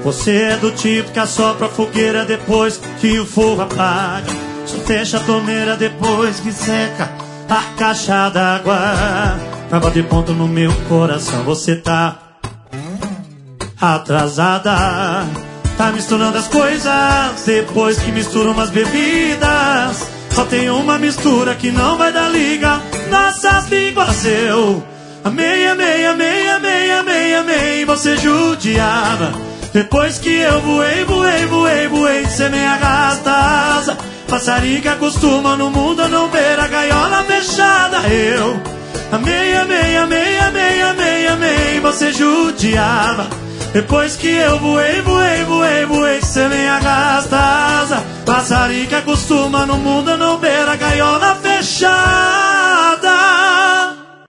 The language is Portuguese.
Você é do tipo que assopra a fogueira depois que o fogo apaga. Só fecha a torneira depois que seca a caixa d'água. Pra bater ponto no meu coração, você tá atrasada. Tá misturando as coisas depois que mistura umas bebidas. Só tem uma mistura que não vai dar liga. Nossas línguas eu amei, amei, amei, amei, amei, amei. Você judiava. Depois que eu voei, voei, voei, voei, cê me arrasta a asa. Passarinho que acostuma no mundo a não ver a gaiola fechada. Eu amei, amei, amei, amei, amei, amei. Você judiava. Depois que eu voei, voei, voei, voei, cê me arrasta a asa. Passarinho que acostuma no mundo a não ver a gaiola fechada.